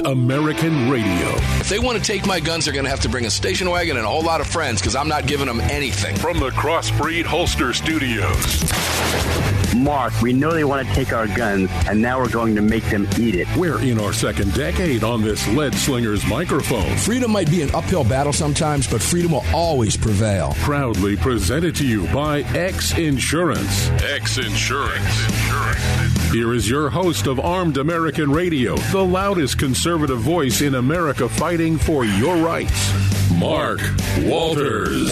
American Radio. If they want to take my guns, they're going to have to bring a station wagon and a whole lot of friends because I'm not giving them anything. From the Crossbreed Holster Studios. Mark, we know they want to take our guns, and now we're going to make them eat it. We're in our second decade on this lead slinger's microphone. Freedom might be an uphill battle sometimes, but freedom will always prevail. Proudly presented to you by X Insurance. X Insurance. Here is your host of Armed American Radio, the loudest conservative voice in America fighting for your rights, Mark Walters.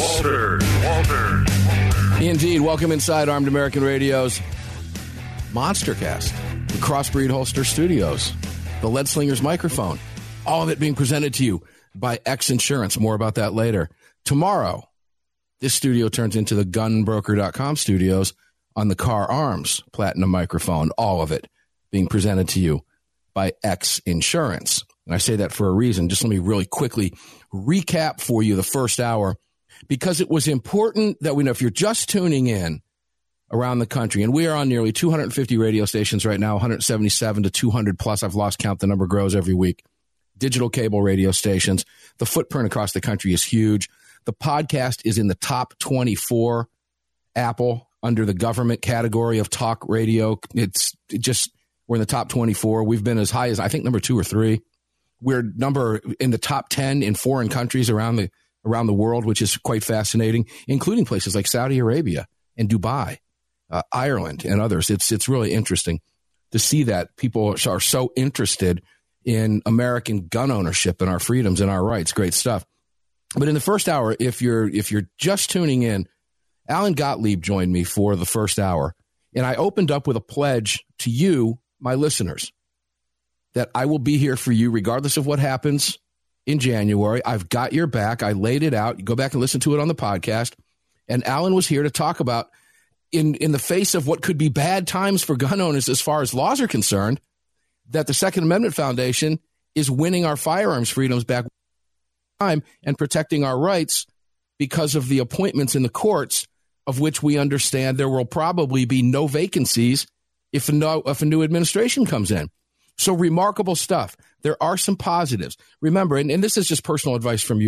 Indeed. Welcome inside Armed American Radio's Monstercast, the Crossbreed Holster Studios, the Lead Slinger's microphone, all of it being presented to you by X Insurance. More about that later. Tomorrow, this studio turns into the gunbroker.com studios on the Car Arms Platinum microphone, all of it being presented to you by X Insurance. And I say that for a reason. Just let me really quickly recap for you the first hour, because it was important that we know if you're just tuning in around the country, and we are on nearly 250 radio stations right now, 177 to 200 plus. I've lost count. The number grows every week. Digital cable radio stations. The footprint across the country is huge. The podcast is in the top 24 Apple under the government category of talk radio. We're in the top 24. We've been as high as, I think, number 2 or 3. We're number in the top 10 in foreign countries around the world, which is quite fascinating, including places like Saudi Arabia and Dubai, Ireland, and others. It's really interesting to see that people are so interested in American gun ownership and our freedoms and our rights. Great stuff. But in the first hour, if you're just tuning in, Alan Gottlieb joined me for the first hour, and I opened up with a pledge to you, my listeners, that I will be here for you regardless of what happens in January. I've got your back. I laid it out. You go back and listen to it on the podcast. And Alan was here to talk about, in the face of what could be bad times for gun owners as far as laws are concerned, that the Second Amendment Foundation is winning our firearms freedoms back time and protecting our rights because of the appointments in the courts, of which we understand there will probably be no vacancies if a new administration comes in. So remarkable stuff. There are some positives. Remember, and this is just personal advice from me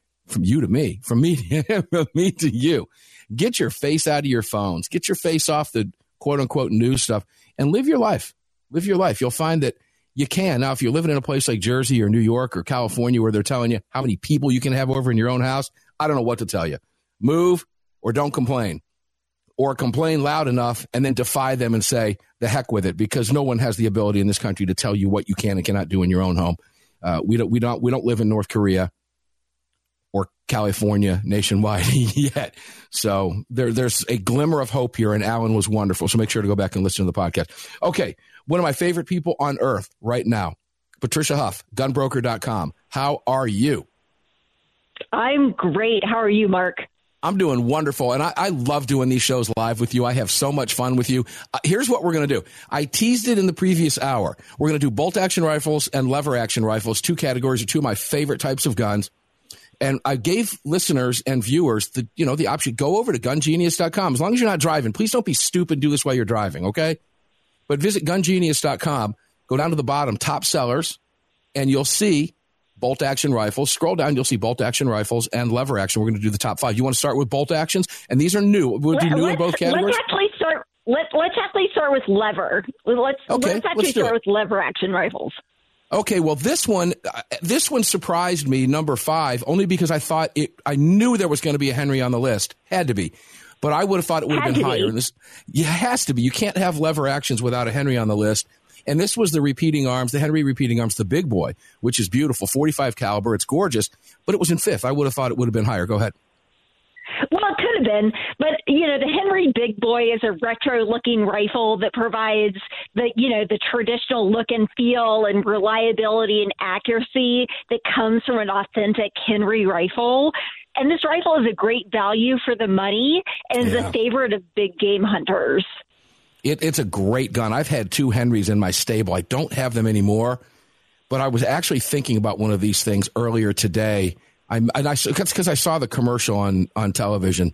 to you. Get your face out of your phones. Get your face off the quote-unquote news stuff and live your life. Live your life. You'll find that you can. Now, if you're living in a place like Jersey or New York or California where they're telling you how many people you can have over in your own house, I don't know what to tell you. Move or don't complain. Or complain loud enough and then defy them and say, the heck with it, because no one has the ability in this country to tell you what you can and cannot do in your own home. We don't live in North Korea or California nationwide yet. So there's a glimmer of hope here, and Alan was wonderful. So make sure to go back and listen to the podcast. Okay, one of my favorite people on earth right now, Patricia Huff, gunbroker.com. How are you? I'm great. How are you, Mark? I'm doing wonderful, and I love doing these shows live with you. I have so much fun with you. Here's what we're going to do. I teased it in the previous hour. We're going to do bolt-action rifles and lever-action rifles, 2 categories are 2 of my favorite types of guns. And I gave listeners and viewers the option. Go over to gungenius.com. As long as you're not driving, please don't be stupid. Do this while you're driving, okay? But visit gungenius.com. Go down to the bottom, top sellers, and you'll see bolt-action rifles. Scroll down, you'll see bolt-action rifles and lever-action. We're going to do the top 5. You want to start with bolt-actions? And these are new. Would be new in both categories? Let's actually start with lever. Let's start with lever-action rifles. Okay, well, this one surprised me, number 5, only because I knew there was going to be a Henry on the list. Had to be. But I would have thought it would have been higher. And it has to be. You can't have lever actions without a Henry on the list. And this was the repeating arms, the Henry repeating arms, the big boy, which is beautiful, 45 caliber. It's gorgeous, but it was in 5th. I would have thought it would have been higher. Go ahead. Well, it could have been, but the Henry Big Boy is a retro-looking rifle that provides the traditional look and feel and reliability and accuracy that comes from an authentic Henry rifle. And this rifle is a great value for the money and is a favorite of big game hunters. It's a great gun. I've had 2 Henrys in my stable. I don't have them anymore, but I was actually thinking about one of these things earlier today. That's because I saw the commercial on television.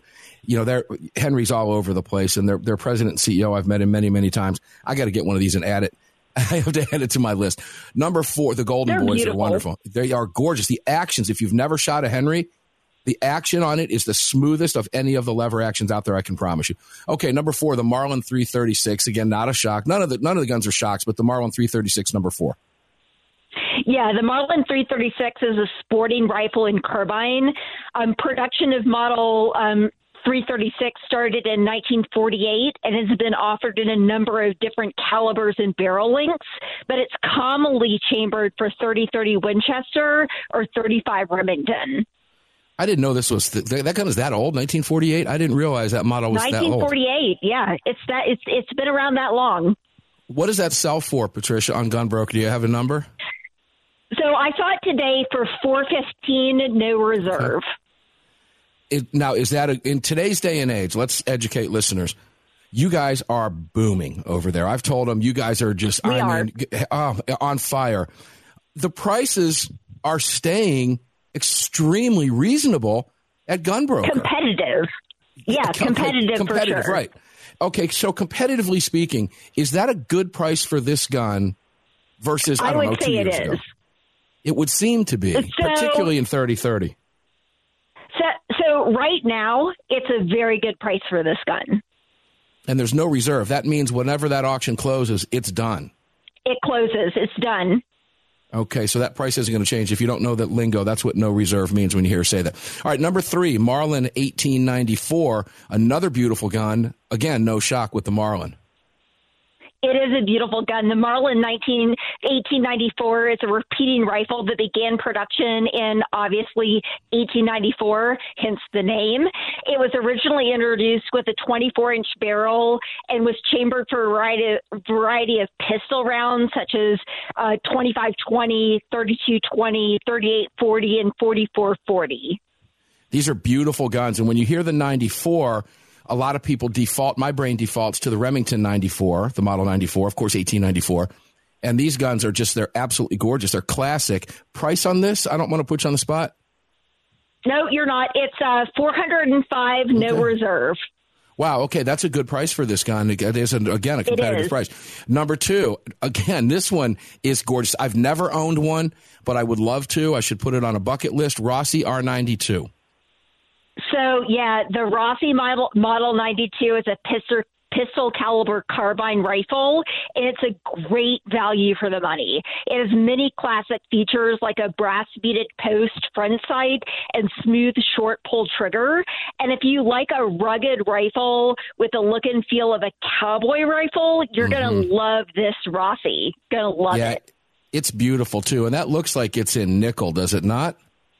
Henry's all over the place, and their president and CEO, I've met him many, many times. I got to get one of these and add it I have to add it to my list. Number 4, the Golden They're Boys beautiful. are wonderful. They are gorgeous. The actions, if you've never shot a Henry, the action on it is the smoothest of any of the lever actions out there, I can promise you. Okay, number 4, the Marlin 336. Again, not a shock. None of the guns are shocks, but the Marlin 336, number 4. Yeah, the Marlin 336 is a sporting rifle and carbine. Production of model 336 started in 1948 and has been offered in a number of different calibers and barrel lengths, but it's commonly chambered for 30-30 Winchester or 35 Remington. I didn't know this was that gun is that old, 1948. I didn't realize that model was that old. 1948, yeah, it's been around that long. What does that sell for, Patricia, on Gunbroker? Do you have a number? So I saw it today for $415, no reserve. Now, is that in today's day and age? Let's educate listeners. You guys are booming over there. I've told them you guys are just on fire. The prices are staying extremely reasonable at Gunbroker. Competitive. Yeah, competitive for sure. Right. Okay, so competitively speaking, is that a good price for this gun versus, I don't know, 2 years ago? It would seem to be, particularly in 30-30. So right now, it's a very good price for this gun. And there's no reserve. That means whenever that auction closes, it's done. It closes. It's done. Okay, so that price isn't going to change. If you don't know that lingo, that's what no reserve means when you hear her say that. All right, number 3, Marlin 1894, another beautiful gun. Again, no shock with the Marlin. It is a beautiful gun. The Marlin 1894 is a repeating rifle that began production in, obviously, 1894, hence the name. It was originally introduced with a 24-inch barrel and was chambered for a variety of pistol rounds, such as 25-20, 32-20, 38-40, and 44-40. These are beautiful guns. And when you hear the 94, a lot of people my brain defaults to the Remington 94, the Model 94, of course, 1894. And these guns are they're absolutely gorgeous. They're classic. Price on this? I don't want to put you on the spot. No, you're not. It's $405, no reserve. Wow, okay, that's a good price for this gun. It is, again, a competitive price. Number 2, again, this one is gorgeous. I've never owned one, but I would love to. I should put it on a bucket list. Rossi R92. So, yeah, the Rossi Model 92 is a pistol caliber carbine rifle, and it's a great value for the money. It has many classic features like a brass beaded post front sight and smooth short pull trigger. And if you like a rugged rifle with the look and feel of a cowboy rifle, you're going to love this Rossi. Going to love it. It's beautiful, too. And that looks like it's in nickel, does it not?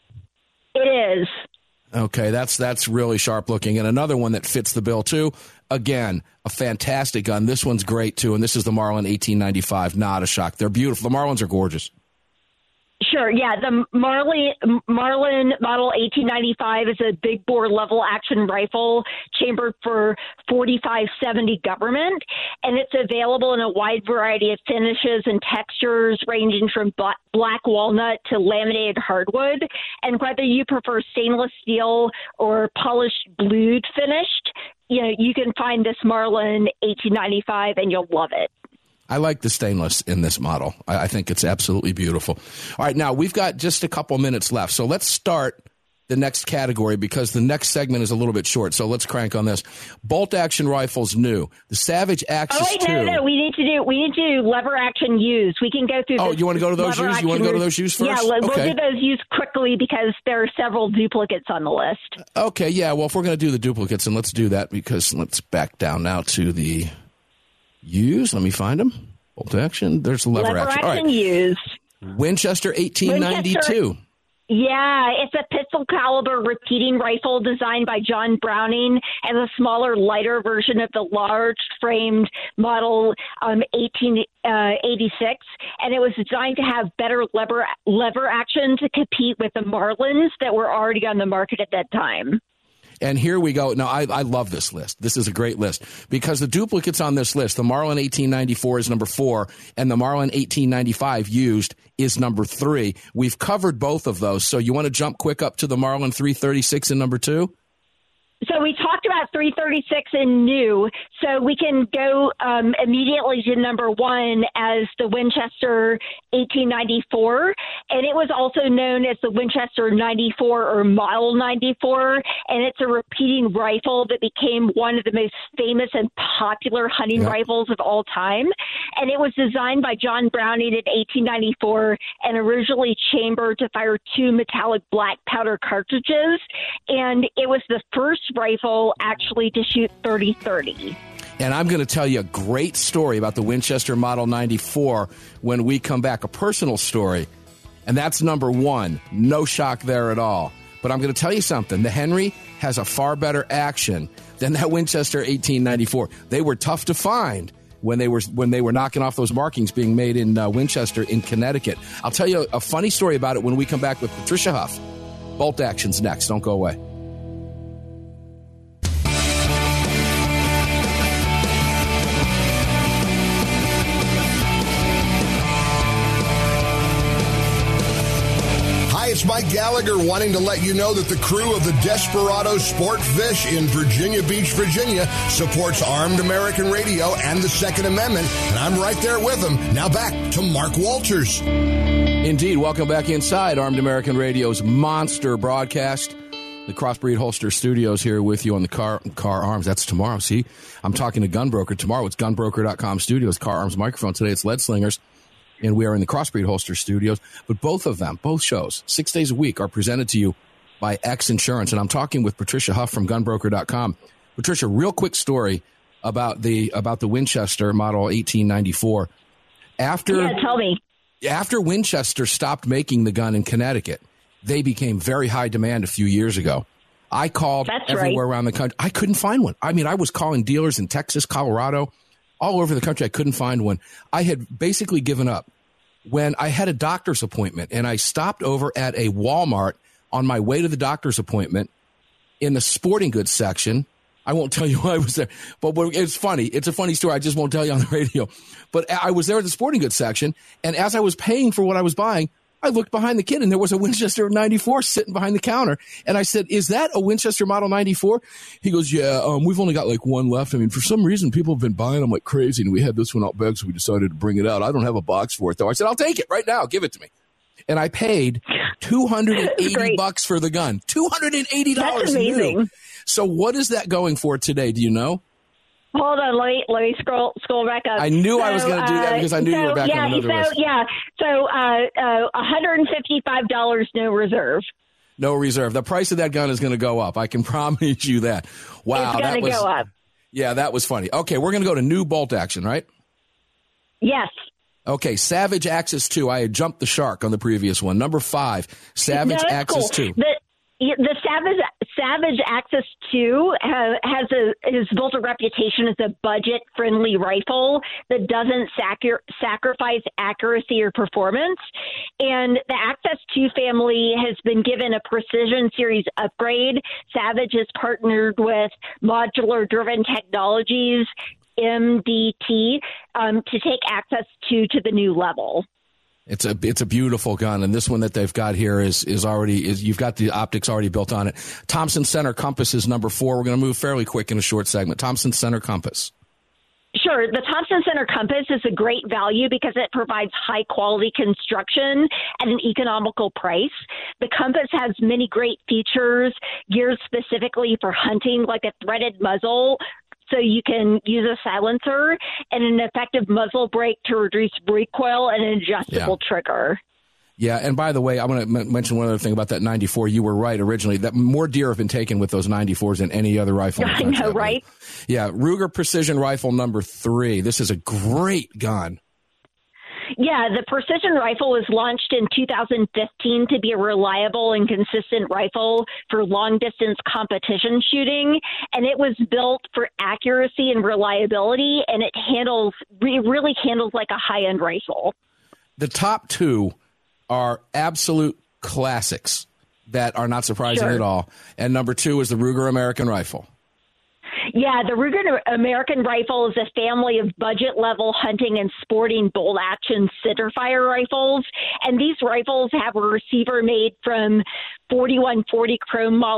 It is. Okay, that's really sharp looking. And another one that fits the bill, too. Again, a fantastic gun. This one's great, too. And this is the Marlin 1895. Not a shock. They're beautiful. The Marlins are gorgeous. Sure, yeah. The Marlin Model 1895 is a big bore level action rifle chambered for .45-70 government, and it's available in a wide variety of finishes and textures ranging from black walnut to laminated hardwood. And whether you prefer stainless steel or polished blued finished, you can find this Marlin 1895 and you'll love it. I like the stainless in this model. I think it's absolutely beautiful. All right, now we've got just a couple minutes left. So let's start the next category because the next segment is a little bit short. So let's crank on this. Bolt action rifles new. The Savage Axis 2. No. We need to do lever action used. We can go through this. Oh, you want to go to those used? You want to go to those used first? Yeah, we'll do those used quickly because there are several duplicates on the list. Okay, yeah. Well, if we're going to do the duplicates, then let's do that because let's back down now to the used. Let me find them. Bolt action. There's lever action. All right. Used. Winchester 1892. Yeah, it's a pistol caliber repeating rifle designed by John Browning as a smaller, lighter version of the large framed model 1886. And it was designed to have better lever action to compete with the Marlins that were already on the market at that time. And here we go. Now, I love this list. This is a great list because the duplicates on this list, the Marlin 1894 is number 4, and the Marlin 1895 used is number 3. We've covered both of those. So you want to jump quick up to the Marlin 336 in number 2? So we talked about 336 and new, so we can go immediately to number one as the Winchester 1894, and it was also known as the Winchester 94 or Model 94, and it's a repeating rifle that became one of the most famous and popular hunting rifles of all time, and it was designed by John Browning in 1894 and originally chambered to fire 2 metallic black powder cartridges, and it was the first rifle actually to shoot 30-30. And I'm going to tell you a great story about the Winchester Model 94 when we come back, a personal story. And that's number one. No shock there at all. But I'm going to tell you something. The Henry has a far better action than that Winchester 1894. They were tough to find when they were knocking off those markings being made in Winchester in Connecticut. I'll tell you a funny story about it when we come back with Patricia Huff. Bolt Action's next. Don't go away. It's Mike Gallagher wanting to let you know that the crew of the Desperado Sport Fish in Virginia Beach, Virginia supports Armed American Radio and the Second Amendment, and I'm right there with them. Now back to Mark Walters. Indeed. Welcome back inside Armed American Radio's monster broadcast. The Crossbreed Holster Studios here with you on the Car Arms. That's tomorrow. See, I'm talking to Gunbroker. Tomorrow it's gunbroker.com studios, Car Arms microphone. Today it's Lead Slingers. And we are in the Crossbreed Holster Studios. But both of them, both shows, 6 days a week, are presented to you by X Insurance. And I'm talking with Patricia Huff from gunbroker.com. Patricia, real quick story about the Winchester Model 1894. Tell me. After Winchester stopped making the gun in Connecticut, they became very high demand a few years ago. I called everywhere around the country. I couldn't find one. I mean, I was calling dealers in Texas, Colorado, all over the country. I couldn't find one. I had basically given up when I had a doctor's appointment, and I stopped over at a Walmart on my way to the doctor's appointment in the sporting goods section. I won't tell you why I was there, but it's funny. It's a funny story. I just won't tell you on the radio. But I was there at the sporting goods section, and as I was paying for what I was buying, I looked behind the kid, and there was a Winchester 94 sitting behind the counter. And I said, "Is that a Winchester Model 94? He goes, "Yeah, we've only got like one left. I mean, for some reason, people have been buying them like crazy, and we had this one out back, so we decided to bring it out. I don't have a box for it, though." I said, "I'll take it right now. Give it to me." And I paid $280 for the gun. $280. That's amazing. New. So what is that going for today? Do you know? Hold on, let me scroll back up. I knew I was going to do that because I knew you were back on another list. So $155, no reserve. No reserve. The price of that gun is going to go up. I can promise you that. Wow, it's going to go up. Yeah, that was funny. Okay, we're going to go to new bolt action, right? Yes. Okay, Savage Axis 2. I had jumped the shark on the previous one. Number 5, Savage Axis 2. The Savage Axis 2 has built a reputation as a budget-friendly rifle that doesn't sacrifice accuracy or performance. And the Axis 2 family has been given a Precision Series upgrade. Savage has partnered with Modular Driven Technologies, MDT, to take Axis 2 to the new level. It's a beautiful gun, and this one that they've got here is you've got the optics already built on it. Thompson Center Compass is number 4. We're going to move fairly quick in a short segment. Thompson Center Compass. Sure. The Thompson Center Compass is a great value because it provides high-quality construction at an economical price. The Compass has many great features geared specifically for hunting, like a threaded muzzle, so you can use a silencer, and an effective muzzle brake to reduce recoil, and an adjustable trigger. Yeah, and by the way, I want to mention one other thing about that 94. You were right originally. That more deer have been taken with those 94s than any other rifle. I know, right? Yeah, Ruger Precision Rifle number 3. This is a great gun. Yeah, the Precision rifle was launched in 2015 to be a reliable and consistent rifle for long-distance competition shooting, and it was built for accuracy and reliability, and it really handles like a high-end rifle. The top 2 are absolute classics that are not surprising at all, and number 2 is the Ruger American Rifle. Yeah, the Ruger American Rifle is a family of budget-level hunting and sporting bolt-action centerfire rifles, and these rifles have a receiver made from 4140 chrome moly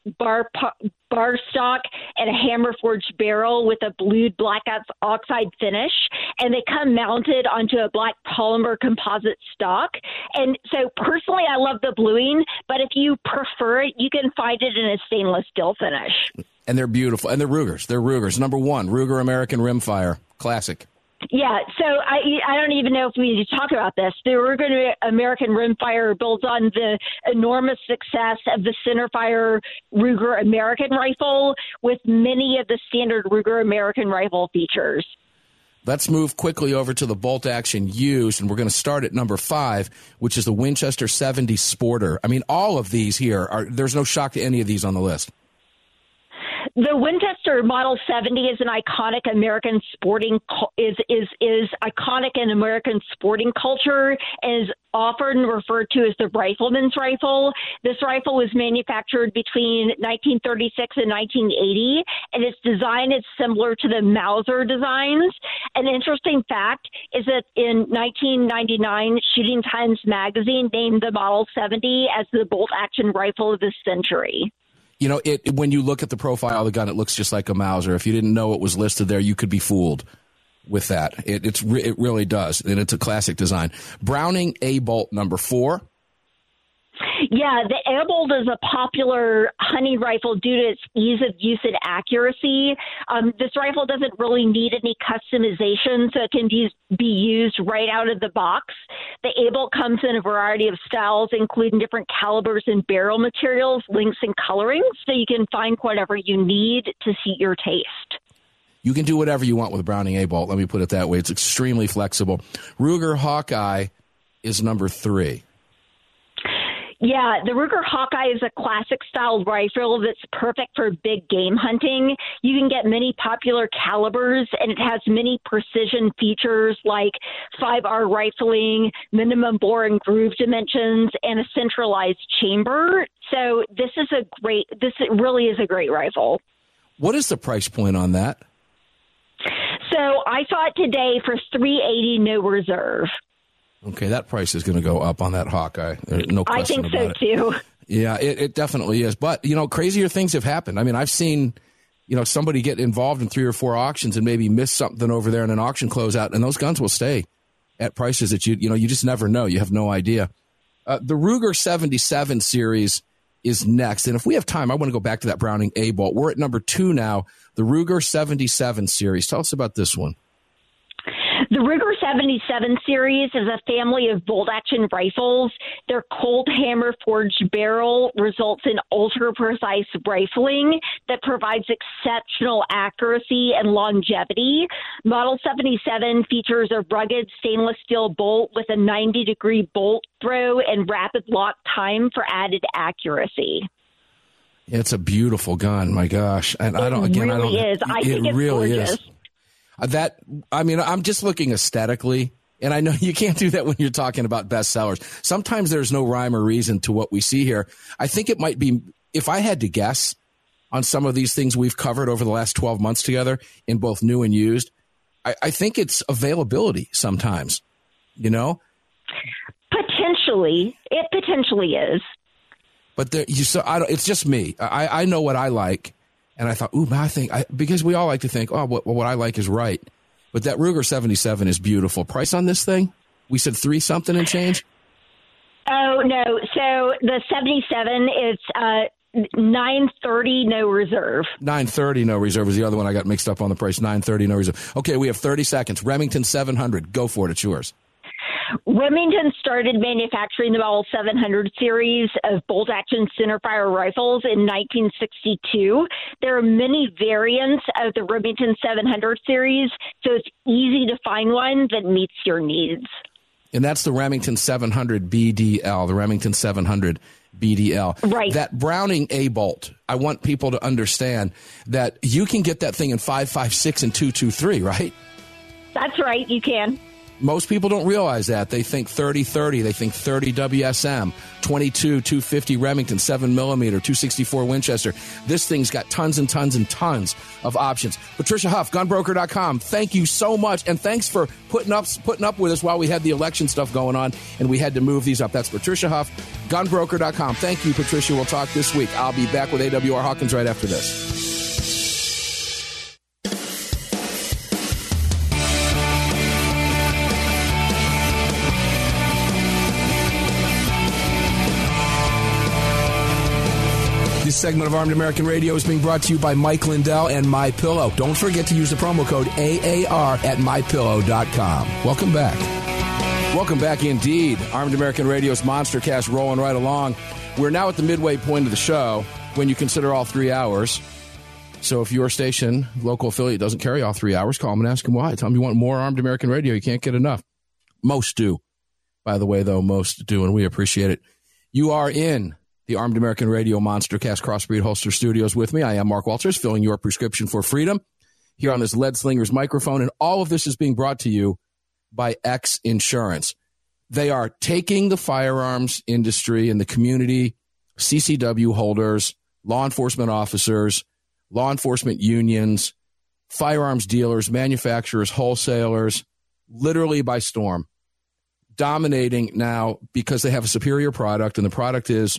bar stock and a hammer forged barrel with a blued black oxide finish, and they come mounted onto a black polymer composite stock. And so personally, I love the bluing, but if you prefer it, you can find it in a stainless steel finish. And they're beautiful. And they're Rugers. They're Rugers. Number one, Ruger American Rimfire. Classic. Yeah, so I don't even know if we need to talk about this. The Ruger American Rimfire builds on the enormous success of the centerfire Ruger American rifle with many of the standard Ruger American rifle features. Let's move quickly over to the bolt action used, and we're going to start at number 5, which is the Winchester 70 Sporter. I mean, all of these here there's no shock to any of these on the list. The Winchester Model 70 is an iconic American sporting is iconic in American sporting culture and is often referred to as the rifleman's rifle. This rifle was manufactured between 1936 and 1980, and its design is similar to the Mauser designs. An interesting fact is that in 1999, Shooting Times magazine named the Model 70 as the bolt-action rifle of the century. You know, when you look at the profile of the gun, it looks just like a Mauser. If you didn't know it was listed there, you could be fooled with that. It really does, and it's a classic design. Browning A-Bolt number 4. Yeah, the A-Bolt is a popular hunting rifle due to its ease of use and accuracy. This rifle doesn't really need any customization, so it can be used right out of the box. The A-Bolt comes in a variety of styles, including different calibers and barrel materials, lengths, and colorings, so you can find whatever you need to suit your taste. You can do whatever you want with a Browning A-Bolt. Let me put it that way. It's extremely flexible. Ruger Hawkeye is number 3. Yeah, the Ruger Hawkeye is a classic-style rifle that's perfect for big game hunting. You can get many popular calibers, and it has many precision features like 5R rifling, minimum bore and groove dimensions, and a centralized chamber. So this really is a great rifle. What is the price point on that? So I saw it today for $380, no reserve. Okay, that price is going to go up on that Hawkeye. No question about it. I think so, too. Yeah, it definitely is. But, crazier things have happened. I mean, I've seen, somebody get involved in 3 or 4 auctions and maybe miss something over there in an auction closeout, and those guns will stay at prices that you just never know. You have no idea. The Ruger 77 series is next. And if we have time, I want to go back to that Browning A-Bolt. We're at number 2 now, the Ruger 77 series. Tell us about this one. The Ruger 77 series is a family of bolt-action rifles. Their cold hammer forged barrel results in ultra-precise rifling that provides exceptional accuracy and longevity. Model 77 features a rugged stainless steel bolt with a 90-degree bolt throw and rapid lock time for added accuracy. It's a beautiful gun, my gosh. And I think it's really gorgeous. Is. I'm just looking aesthetically, and I know you can't do that when you're talking about bestsellers. Sometimes there's no rhyme or reason to what we see here. I think it might be, if I had to guess on some of these things we've covered over the last 12 months together in both new and used, I think it's availability sometimes, Potentially. It potentially is. But it's just me. I know what I like. And I thought, because we all like to think, what I like is right. But that Ruger 77 is beautiful. Price on this thing? We said 3 something and change? Oh, no. So the 77 is $930, no reserve. $930, no reserve was the other one I got mixed up on the price. $930, no reserve. Okay, we have 30 seconds. Remington 700. Go for it. It's yours. Remington started manufacturing the Model 700 series of bolt-action centerfire rifles in 1962. There are many variants of the Remington 700 series, so it's easy to find one that meets your needs. And that's the Remington 700 BDL, the Remington 700 BDL. Right. That Browning A-Bolt, I want people to understand that you can get that thing in 5.56 and 2.23, right? That's right, you can. Most people don't realize that. They think 30-30. They think 30 WSM, 22, 250 Remington, 7mm, 264 Winchester. This thing's got tons and tons and tons of options. Patricia Huff, gunbroker.com. Thank you so much, and thanks for putting up with us while we had the election stuff going on, and we had to move these up. That's Patricia Huff, gunbroker.com. Thank you, Patricia. We'll talk this week. I'll be back with AWR Hawkins right after this. This segment of Armed American Radio is being brought to you by Mike Lindell and MyPillow. Don't forget to use the promo code AAR at MyPillow.com. Welcome back. Welcome back indeed. Armed American Radio's Monster Cast rolling right along. We're now at the midway point of the show when you consider all 3 hours. So if your station, local affiliate, doesn't carry all 3 hours, call them and ask them why. Tell them you want more Armed American Radio. You can't get enough. Most do. By the way, though, most do, and we appreciate it. You are in the Armed American Radio Monster Cast Crossbreed Holster Studios with me. I am Mark Walters, filling your prescription for freedom here on this Lead Slingers microphone. And all of this is being brought to you by X Insurance. They are taking the firearms industry and the community, CCW holders, law enforcement officers, law enforcement unions, firearms dealers, manufacturers, wholesalers, literally by storm. Dominating now because they have a superior product, and the product is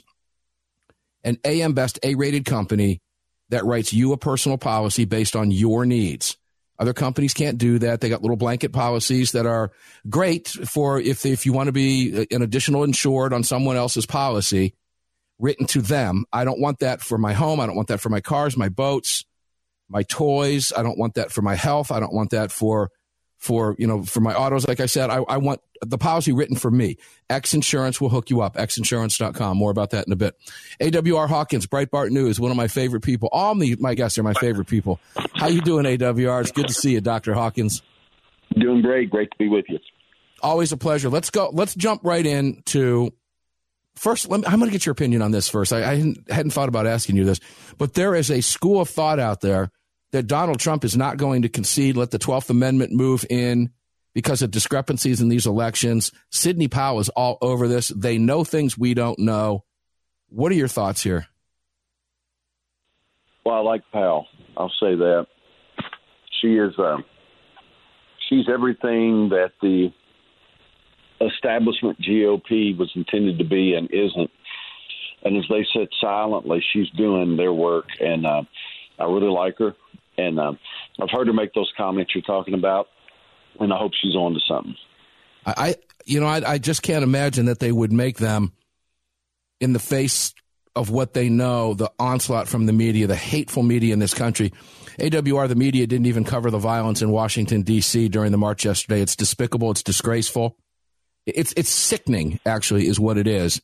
an AM Best A-rated company that writes you a personal policy based on your needs. Other companies can't do that. They got little blanket policies that are great for if you want to be an additional insured on someone else's policy written to them. I don't want that for my home. I don't want that for my cars, my boats, my toys. I don't want that for my health. I don't want that for my autos. Like I said, I want the policy written for me. X Insurance will hook you up. Xinsurance.com. More about that in a bit. AWR Hawkins, Breitbart News, one of my favorite people. All my guests are my favorite people. How you doing, AWR? It's good to see you, Dr. Hawkins. Doing great. Great to be with you. Always a pleasure. Let's go. Let's jump right into first. I'm going to get your opinion on this first. I hadn't thought about asking you this, but there is a school of thought out there that Donald Trump is not going to concede, let the 12th Amendment move in because of discrepancies in these elections. Sidney Powell is all over this. They know things we don't know. What are your thoughts here? Well, I like Powell. I'll say that. She is, she's everything that the establishment GOP was intended to be and isn't. And as they said silently, she's doing their work, and I really like her. And I've heard her make those comments you're talking about, and I hope she's on to something. I just can't imagine that they would make them in the face of what they know, the onslaught from the media, the hateful media in this country. AWR, the media didn't even cover the violence in Washington, D.C. during the march yesterday. It's despicable. It's disgraceful. It's sickening, actually, is what it is.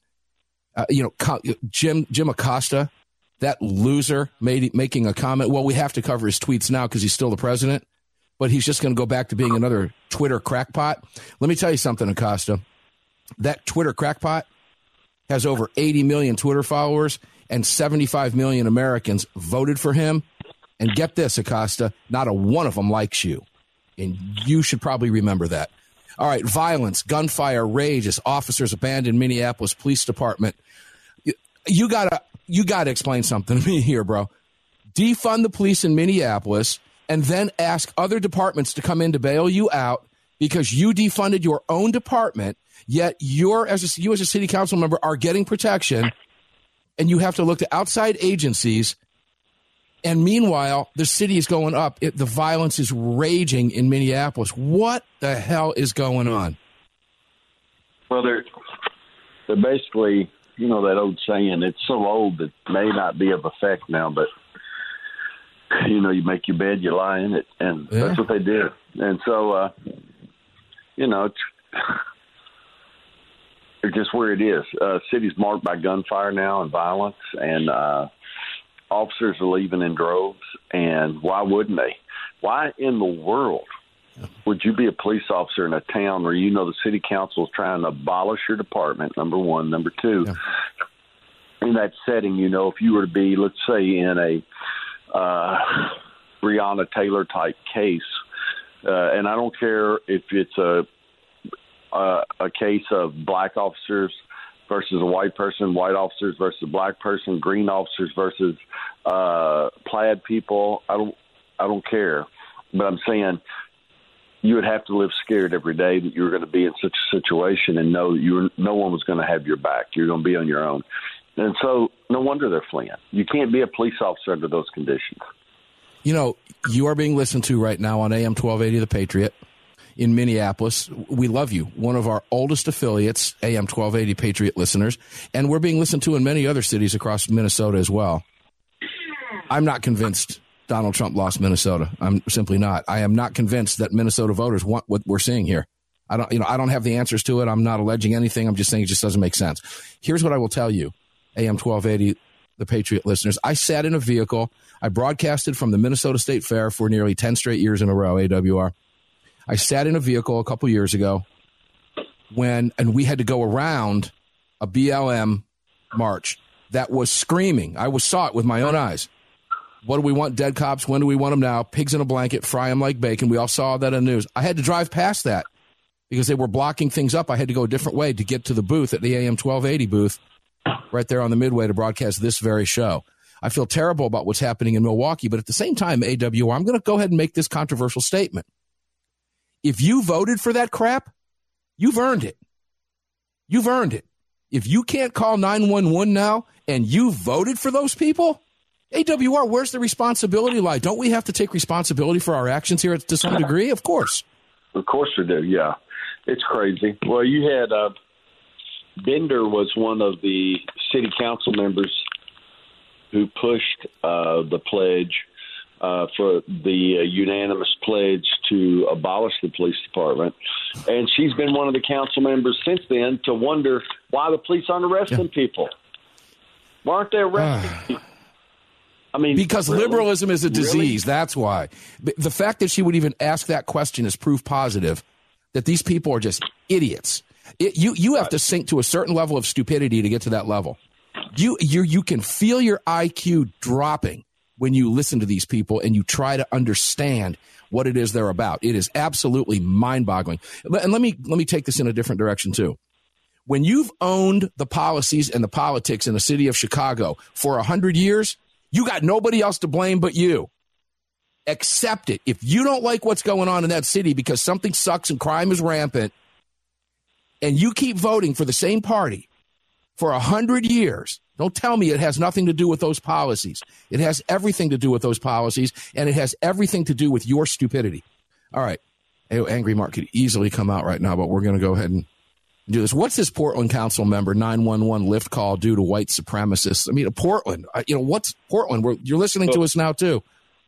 Jim Acosta, that loser making a comment. Well, we have to cover his tweets now because he's still the president, but he's just going to go back to being another Twitter crackpot. Let me tell you something, Acosta. That Twitter crackpot has over 80 million Twitter followers, and 75 million Americans voted for him. And get this, Acosta, not a one of them likes you. And you should probably remember that. All right, violence, gunfire, rage as officers abandoned Minneapolis Police Department. You gotta explain something to me here, bro. Defund the police in Minneapolis and then ask other departments to come in to bail you out because you defunded your own department, yet you as a city council member are getting protection, and you have to look to outside agencies. And meanwhile, the city is going up. The violence is raging in Minneapolis. What the hell is going on? Well, they're basically, that old saying, it's so old that it may not be of effect now, but, you make your bed, you lie in it. And That's what they did. And so, it's just where it is. City's marked by gunfire now and violence, and officers are leaving in droves. And why wouldn't they? Why in the world would you be a police officer in a town where the city council is trying to abolish your department, number one? Number two, in that setting, if you were to be, let's say, in a Breonna Taylor type case, and I don't care if it's a a case of black officers versus a white person, white officers versus a black person, green officers versus plaid people. I don't care, but I'm saying you would have to live scared every day that you were going to be in such a situation and know that no one was going to have your back. You're going to be on your own. And so no wonder they're fleeing. You can't be a police officer under those conditions. You know, you are being listened to right now on AM 1280 The Patriot in Minneapolis. We love you. One of our oldest affiliates, AM 1280 Patriot listeners. And we're being listened to in many other cities across Minnesota as well. I'm not convinced Donald Trump lost Minnesota. I'm simply not. I am not convinced that Minnesota voters want what we're seeing here. I don't have the answers to it. I'm not alleging anything. I'm just saying it just doesn't make sense. Here's what I will tell you, AM 1280, The Patriot listeners. I sat in a vehicle. I broadcasted from the Minnesota State Fair for nearly 10 straight years in a row, AWR. I sat in a vehicle a couple years ago and we had to go around a BLM march that was screaming. I saw it with my own eyes. What do we want? Dead cops. When do we want them now? Pigs in a blanket. Fry them like bacon. We all saw that on the news. I had to drive past that because they were blocking things up. I had to go a different way to get to the booth at the AM 1280 booth right there on the Midway to broadcast this very show. I feel terrible about what's happening in Milwaukee, but at the same time, AWR, I'm going to go ahead and make this controversial statement. If you voted for that crap, you've earned it. You've earned it. If you can't call 911 now and you voted for those people, AWR, where's the responsibility lie? Don't we have to take responsibility for our actions here to some degree? Of course. Of course we do, yeah. It's crazy. Well, you had Bender was one of the city council members who pushed the pledge for the unanimous pledge to abolish the police department. And she's been one of the council members since then to wonder why the police aren't arresting people. Why aren't they arresting people? I mean, because really? Liberalism is a disease. Really? That's why. The fact that she would even ask that question is proof positive that these people are just idiots. You have to sink to a certain level of stupidity to get to that level. You can feel your IQ dropping when you listen to these people and you try to understand what it is they're about. It is absolutely mind-boggling. And let me take this in a different direction too. When you've owned the policies and the politics in the city of Chicago for 100 years, you got nobody else to blame but you. Accept it. If you don't like what's going on in that city because something sucks and crime is rampant, and you keep voting for the same party for 100 years, don't tell me it has nothing to do with those policies. It has everything to do with those policies, and it has everything to do with your stupidity. All right. Angry Mark could easily come out right now, but we're going to go ahead and do this. What's this Portland council member 911 lift call due to white supremacists? I mean, Portland. What's Portland? You're listening to us now, too.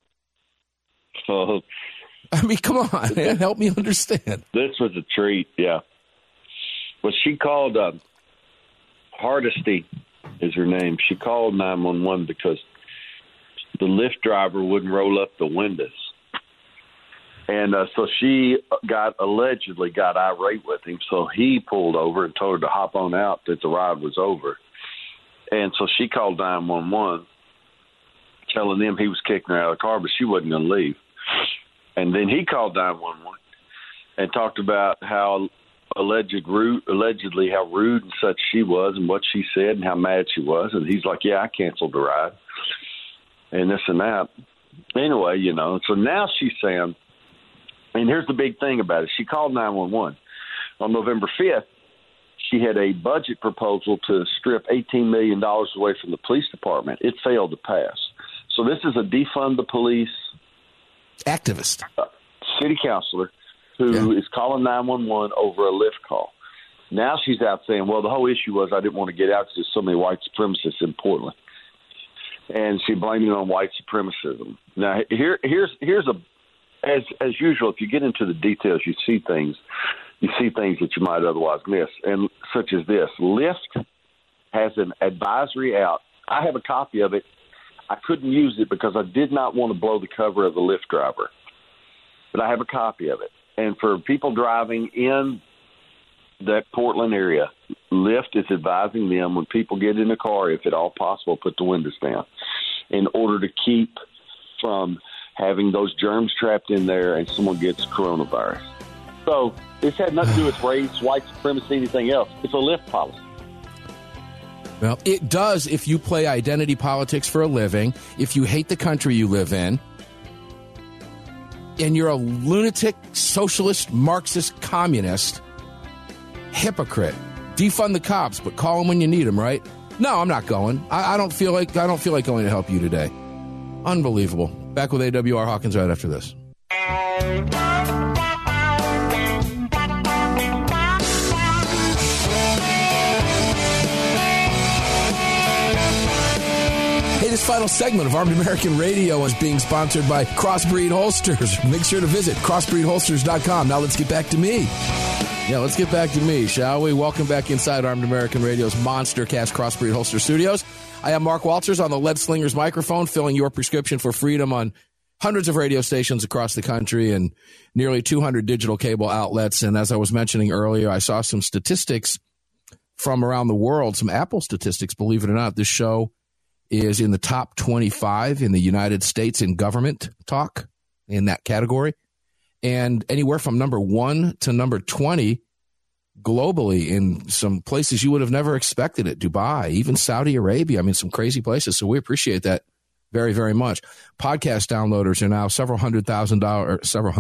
I mean, come on, man. Help me understand. This was a treat, yeah. Well, she called Hardesty is her name. She called 911 because the Lyft driver wouldn't roll up the windows. And so she allegedly got irate with him. So he pulled over and told her to hop on out, that the ride was over. And so she called 911, telling them he was kicking her out of the car, but she wasn't going to leave. And then he called 911 and talked about how allegedly how rude and such she was and what she said and how mad she was. And he's like, yeah, I canceled the ride and this and that. Anyway, so now she's saying, and here's the big thing about it. She called 911. On November 5th, she had a budget proposal to strip $18 million away from the police department. It failed to pass. So this is a defund the police activist, city councilor, who is calling 911 over a Lyft call. Now she's out saying, well, the whole issue was I didn't want to get out because there's so many white supremacists in Portland. And she blamed it on white supremacism. Now, here's as usual, if you get into the details, you see things that you might otherwise miss, and such as this. Lyft has an advisory out. I have a copy of it. I couldn't use it because I did not want to blow the cover of the Lyft driver. But I have a copy of it. And for people driving in that Portland area, Lyft is advising them when people get in the car, if at all possible, put the windows down in order to keep from having those germs trapped in there and someone gets coronavirus. So this had nothing to do with race, white supremacy, anything else. It's a lift policy. Well, it does if you play identity politics for a living, if you hate the country you live in, and you're a lunatic, socialist, Marxist, communist, hypocrite. Defund the cops, but call them when you need them, right? No, I'm not going. I don't feel like going to help you today. Unbelievable. Back with AWR Hawkins right after this. This final segment of Armed American Radio is being sponsored by Crossbreed Holsters. Make sure to visit crossbreedholsters.com. Now let's get back to me. Yeah, let's get back to me, shall we? Welcome back inside Armed American Radio's Monster Cast Crossbreed Holster Studios. I am Mark Walters on the Lead Slingers microphone, filling your prescription for freedom on hundreds of radio stations across the country and nearly 200 digital cable outlets. And as I was mentioning earlier, I saw some statistics from around the world, some Apple statistics, believe it or not. This show is in the top 25 in the United States in government talk in that category, and anywhere from number 1 to number 20 globally in some places you would have never expected it. Dubai, even Saudi Arabia. I mean, some crazy places. So we appreciate that very, very much. Podcast downloaders are now several hundred thousand dollars.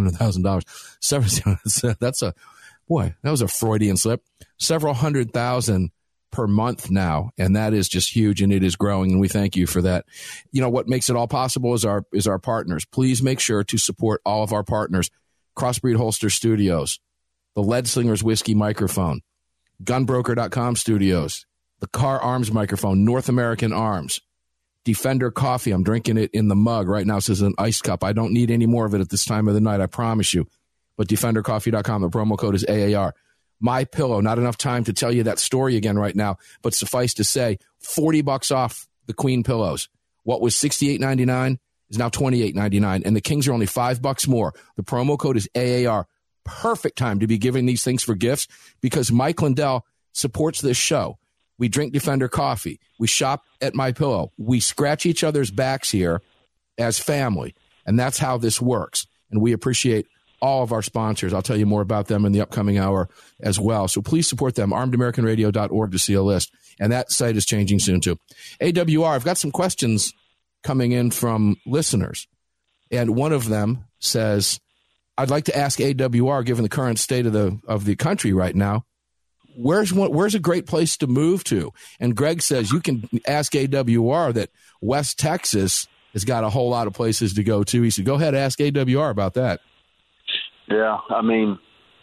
That was a Freudian slip. Several hundred thousand per month now, and that is just huge, and it is growing, and we thank you for that. You know, what makes it all possible is our partners. Please make sure to support all of our partners. Crossbreed Holster Studios, the Lead Slingers Whiskey Microphone, Gunbroker.com Studios, the Car Arms Microphone, North American Arms, Defender Coffee. I'm drinking it in the mug right now. It says an iced cup. I don't need any more of it at this time of the night, I promise you. But DefenderCoffee.com, the promo code is AAR. My Pillow, not enough time to tell you that story again right now, but suffice to say, $40 off the Queen pillows. What was $68.99 is now $28.99, and the Kings are only $5 more. The promo code is AAR. Perfect time to be giving these things for gifts because Mike Lindell supports this show. We drink Defender coffee. We shop at My Pillow. We scratch each other's backs here as family, and that's how this works. And we appreciate all of our sponsors. I'll tell you more about them in the upcoming hour as well. So please support them, armedamericanradio.org to see a list. And that site is changing soon too. AWR, I've got some questions coming in from listeners. And one of them says, I'd like to ask AWR, given the current state of the country right now, where's a great place to move to? And Greg says you can ask AWR that West Texas has got a whole lot of places to go to. He said, go ahead, ask AWR about that. Yeah, I mean,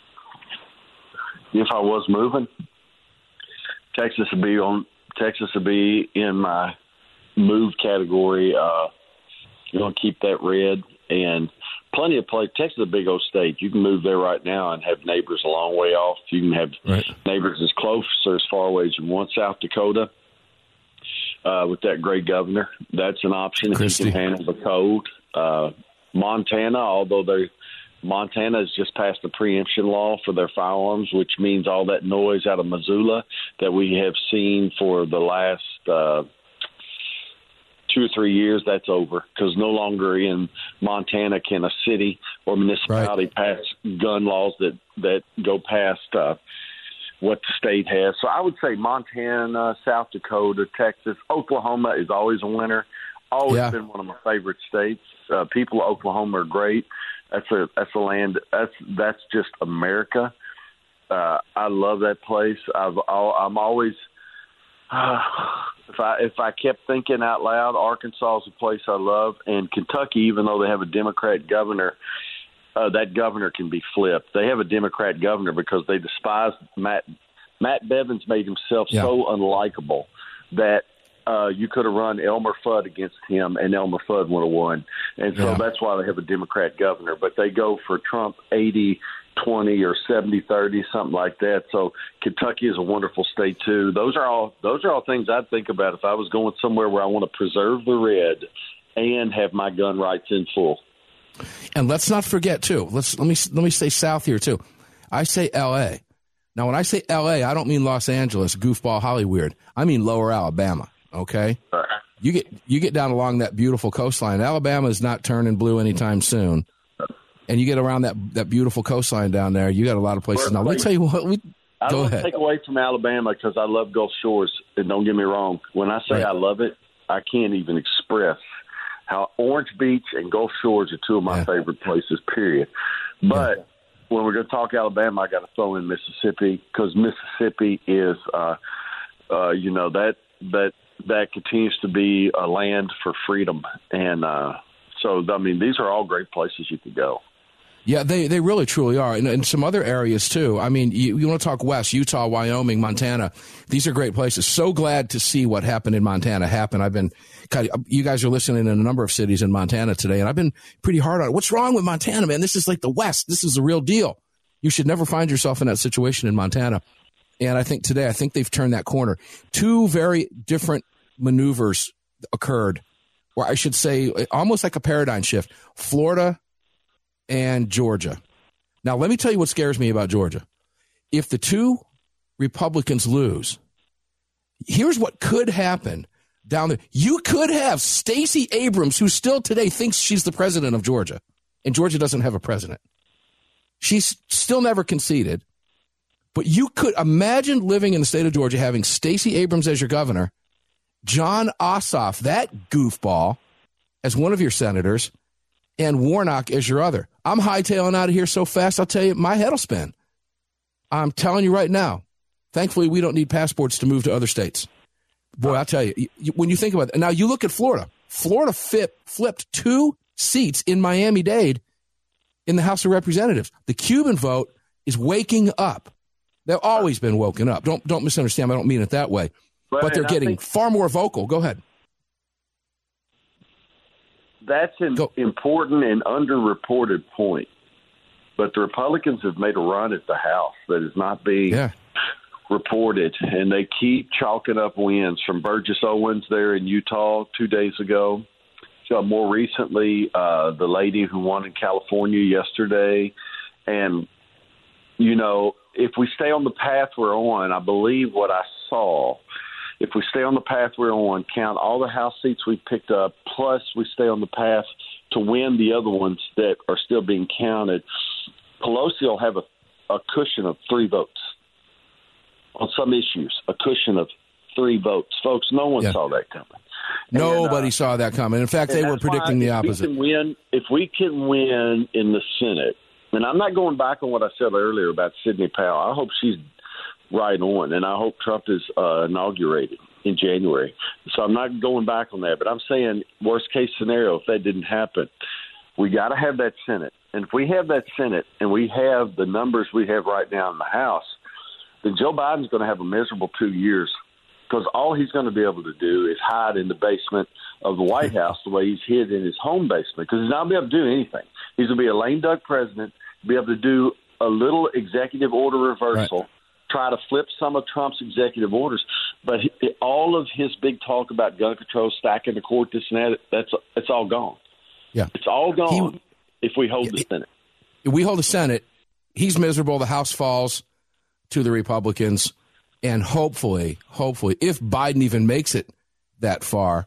if I was moving, Texas would be in my move category. You want to keep that red, and plenty of place. Texas is a big old state. You can move there right now and have neighbors a long way off. You can have neighbors as close or as far away as you want. South Dakota, with that great governor, that's an option if you can handle the cold. Montana, Montana has just passed the preemption law for their firearms, which means all that noise out of Missoula that we have seen for the last 2 or 3 years, that's over, because no longer in Montana can a city or municipality pass gun laws that go past what the state has. So I would say Montana, South Dakota, Texas, Oklahoma is always a winner. Always been one of my favorite states. People of Oklahoma are great. That's a land. That's just America. I love that place. I'm always if I kept thinking out loud, Arkansas is a place I love, and Kentucky, even though they have a Democrat governor, that governor can be flipped. They have a Democrat governor because they despise Matt. Matt Bevins made himself so unlikable that you could have run Elmer Fudd against him, and Elmer Fudd would have won. And so that's why they have a Democrat governor. But they go for Trump 80-20 or 70-30, something like that. So Kentucky is a wonderful state too. Those are all things I'd think about if I was going somewhere where I want to preserve the red and have my gun rights in full. And let's not forget too. Let me say South here too. I say L.A. Now, when I say L.A., I don't mean Los Angeles, goofball Hollywood. I mean Lower Alabama. Okay, you get down along that beautiful coastline. Alabama is not turning blue anytime soon, and you get around that beautiful coastline down there, you got a lot of places. Now, let me tell you what. I don't want to take away from Alabama because I love Gulf Shores. And don't get me wrong. When I say I love it, I can't even express how Orange Beach and Gulf Shores are two of my favorite places, period. But when we're going to talk Alabama, I got to throw in Mississippi because Mississippi is, that continues to be a land for freedom. And so, I mean, these are all great places you could go. Yeah, they really, truly are. And some other areas, too. I mean, you want to talk west, Utah, Wyoming, Montana. These are great places. So glad to see what happened in Montana happen. You guys are listening in a number of cities in Montana today, and I've been pretty hard on it. What's wrong with Montana, man? This is like the West. This is the real deal. You should never find yourself in that situation in Montana. And I think today, they've turned that corner. Two very different maneuvers occurred, or I should say almost like a paradigm shift. Florida and Georgia. Now, let me tell you what scares me about Georgia. If the two Republicans lose, here's what could happen down there. You could have Stacey Abrams, who still today thinks she's the president of Georgia, and Georgia doesn't have a president. She's still never conceded. But you could imagine living in the state of Georgia, having Stacey Abrams as your governor, John Ossoff, that goofball, as one of your senators, and Warnock as your other. I'm hightailing out of here so fast, I'll tell you, my head will spin. I'm telling you right now. Thankfully, we don't need passports to move to other states. Boy, I'll tell you, when you think about it. Now, you look at Florida. Florida flipped 2 seats in Miami-Dade in the House of Representatives. The Cuban vote is waking up. They've always been woken up. Don't misunderstand. I don't mean it that way. But they're getting far more vocal. Go ahead. That's an important and underreported point. But the Republicans have made a run at the House that is not being reported, and they keep chalking up wins from Burgess Owens there in Utah 2 days ago. So more recently, the lady who won in California yesterday. And, you know, if we stay on the path we're on, I believe what I saw, if we stay on the path we're on, count all the House seats we've picked up, plus we stay on the path to win the other ones that are still being counted, Pelosi will have a cushion of 3 votes on some issues, a cushion of 3 votes. Folks, no one saw that coming. Nobody saw that coming. In fact, they were predicting the opposite. If we can win in the Senate, and I'm not going back on what I said earlier about Sidney Powell. I hope she's right on, and I hope Trump is inaugurated in January. So I'm not going back on that. But I'm saying worst-case scenario, if that didn't happen, we got to have that Senate. And if we have that Senate and we have the numbers we have right now in the House, then Joe Biden's going to have a miserable 2 years because all he's going to be able to do is hide in the basement of the White House the way he's hid in his home basement because he's not going to be able to do anything. He's going to be a lame duck president, be able to do a little executive order reversal, try to flip some of Trump's executive orders. But all of his big talk about gun control, stacking the court, this and that, it's all gone. Yeah, it's all gone if we hold the Senate. If we hold the Senate, he's miserable. The House falls to the Republicans. And hopefully, if Biden even makes it that far,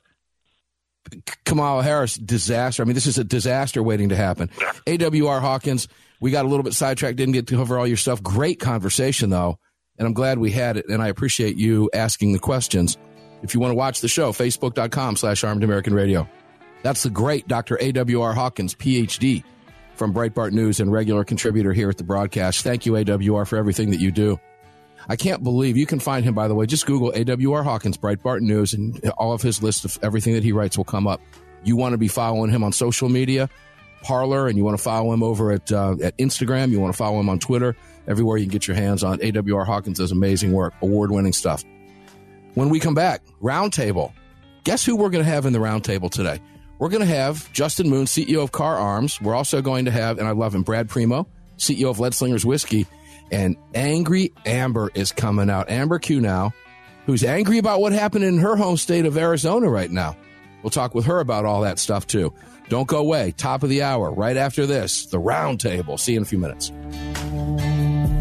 Kamala Harris, disaster. I mean, this is a disaster waiting to happen. AWR Hawkins, we got a little bit sidetracked, didn't get to cover all your stuff. Great conversation, though, and I'm glad we had it, and I appreciate you asking the questions. If you want to watch the show, facebook.com/Armed American Radio. That's the great Dr. AWR Hawkins, Ph.D., from Breitbart News and regular contributor here at the broadcast. Thank you, AWR, for everything that you do. I can't believe you can find him, by the way. Just Google AWR Hawkins, Breitbart News, and all of his list of everything that he writes will come up. You want to be following him on social media, Parler, and you want to follow him over at Instagram. You want to follow him on Twitter. Everywhere you can get your hands on. AWR Hawkins does amazing work, award-winning stuff. When we come back, Roundtable. Guess who we're going to have in the Roundtable today? We're going to have Justin Moon, CEO of Car Arms. We're also going to have, and I love him, Brad Primo, CEO of Lead Slingers Whiskey. And Angry Amber is coming out. Amber Q now, who's angry about what happened in her home state of Arizona right now. We'll talk with her about all that stuff, too. Don't go away. Top of the hour, right after this, the Roundtable. See you in a few minutes.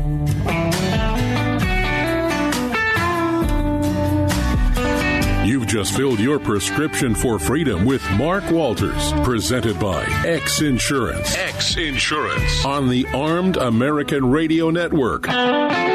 You've just filled your prescription for freedom with Mark Walters, presented by X Insurance. X Insurance on the Armed American Radio Network.